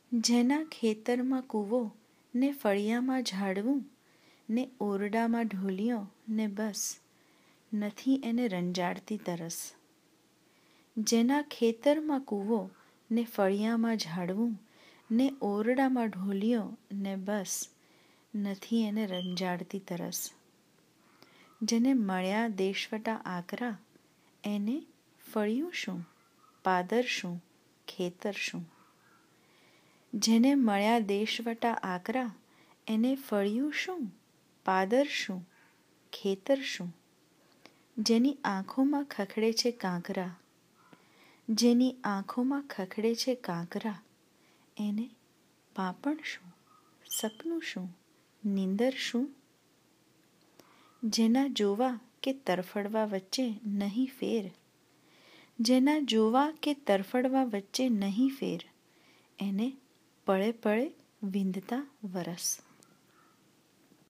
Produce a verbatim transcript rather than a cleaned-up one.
જેના ખેતરમાં કૂવો ને ફળિયામાં ઝાડવું ને ઓરડામાં ઢોલિયો ને બસ નથી એને રંજાડતી તરસ. જેના ખેતરમાં કૂવો ને ફળિયામાં ઝાડવું ને ઓરડામાં ઢોલિયો ને બસ નથી એને રંજાડતી તરસ. જેને મળ્યા દેશવટા આકરા એને ફળિયું શું, પાદર શું, ખેતર શું. જેને મળ્યા દેશવટા આકરા એને ફળિયું શું, પાદર શું, ખેતર શું. જેની આંખોમાં ખખડે છે કાંકરા, જેની આંખોમાં ખખડે છે કાંકરા એને પાપણ શું, સપનું શું, નીંદર શું. જેના જોવા કે તરફડવા વચ્ચે નહીં ફેર, જેના જોવા કે તરફડવા વચ્ચે નહીં ફેર એને પળે પળે વિંધતા વરસ.